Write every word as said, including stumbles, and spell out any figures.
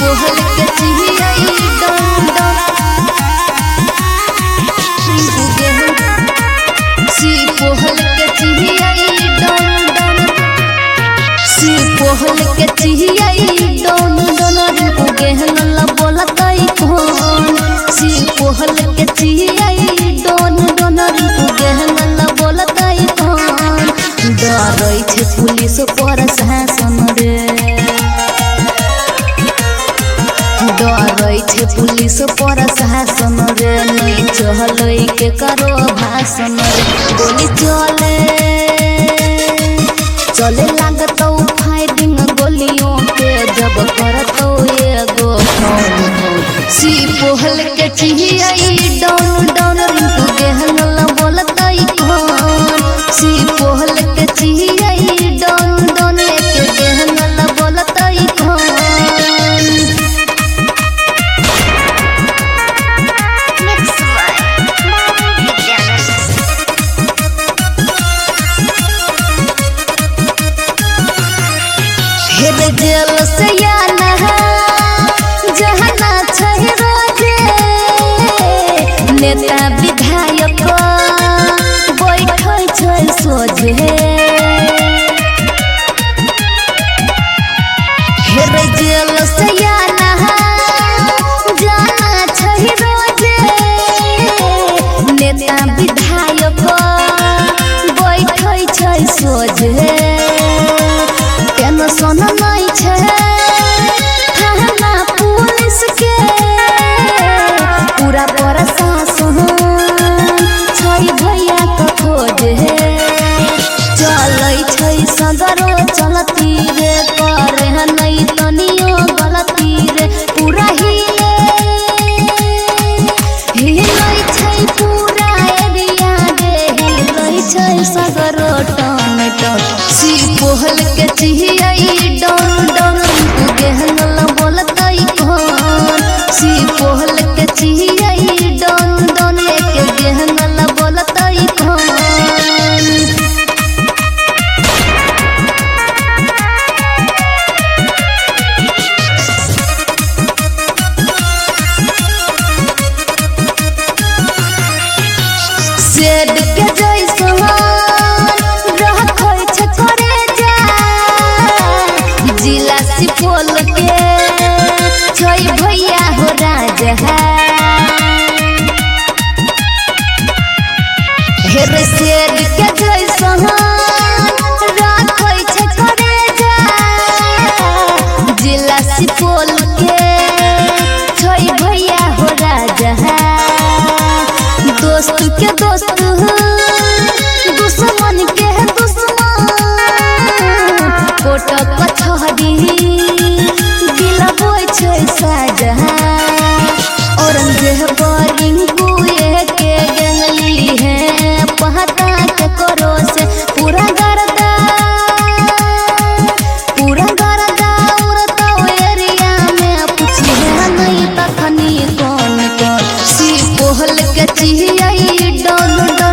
Pohl के चिहियाई डन डन सी पोहल के चिहियाई डन डन सी पोहल के चिहियाई डन डन रिंकू गेहन ला बोलताई कौन सी पोहल के चिहियाई डन डन रिंकू गेहन ला बोलताई कौन डरै छे पुलिस प्रशासन रे डरै छे पुलिस प्रशासन रे नहीं चलै के करो भाषण रे गोली चले चले लागतौ फायरिंग गोलियों के जब करतौ एगो सी पोहल के चिहियाई डाउन डाउन रिंकू गेहन ला बोलताई कौन सी पोहल के चिहियाई डाउन डाउन के गेहन ला बोलताई कौन जेल से याना जहाना छै रोजे नेता विधायक बैठै छै सोझे हेर जेल से याना जाना छै रोजे नेता विधायक बैठै छै सोझे टेंशन नहीं छे थाना पुलिस के पूरा प्रशासन छै भैया के खोजे चलै छै सगरो चलती रे करे नहीं तनियो गलती रे पूरा हिले हिलै छै पूरा एरिया रे हिलै छै सगरो टन टन सी पोहल के चिहियाई डाउन डाउन रिंकू गेहन ला बोलताई कौन सी पोहल के चिहियाई डाउन डाउन के गेहन ला बोलताई कौन शेड के जैसन रखै छै करे जा जिला सुपौल के छै भैया हो राजा हेर शेड के जैसन रखै छै करे जा जिला सुपौल के छै भैया हो राजा दोस्त के दोस्त दुश्मन के दुश्मन कोट कचहरी दिलबै छै साजा औरंगजेब रिंकू के गली है पहता के करो से पूरा गर्दा पूरा गर्दा उड़तौ एरिया में पूछिए नहीं तखनी कौन कौन सी पोहल के चिहियाई डाउन डाउन